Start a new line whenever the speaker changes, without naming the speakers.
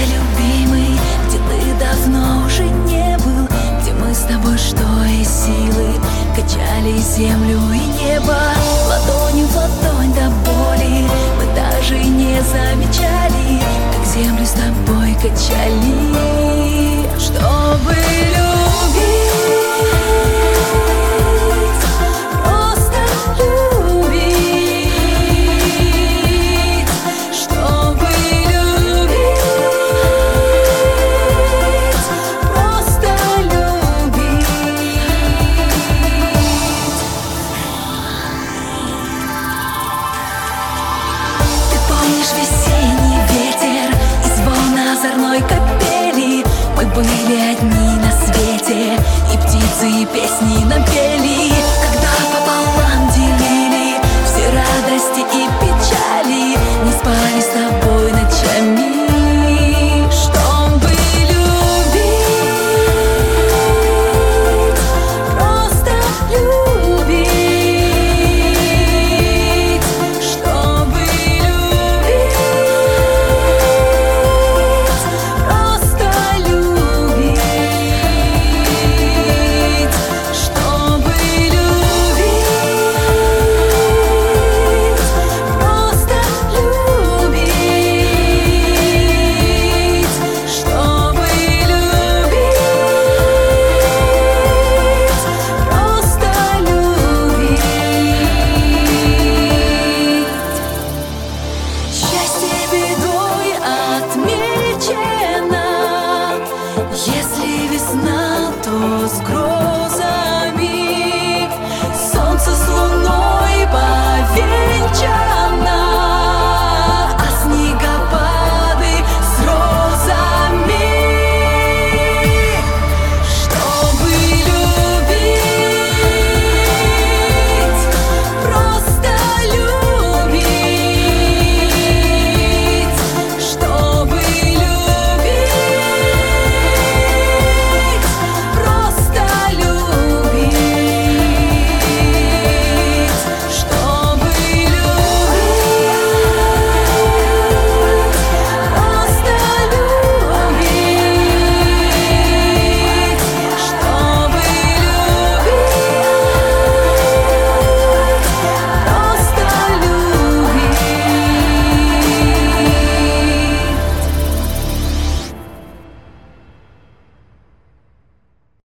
любимый, где ты давно уже не был, где мы с тобой, что из силы, качали землю и небо. Ладонью в ладонь до боли мы даже не замечали, как землю с тобой качали, чтобы любить. Весенний ветер и звон озорной капели. Мы были одни на свете, и птицы и песни нам пели. Когда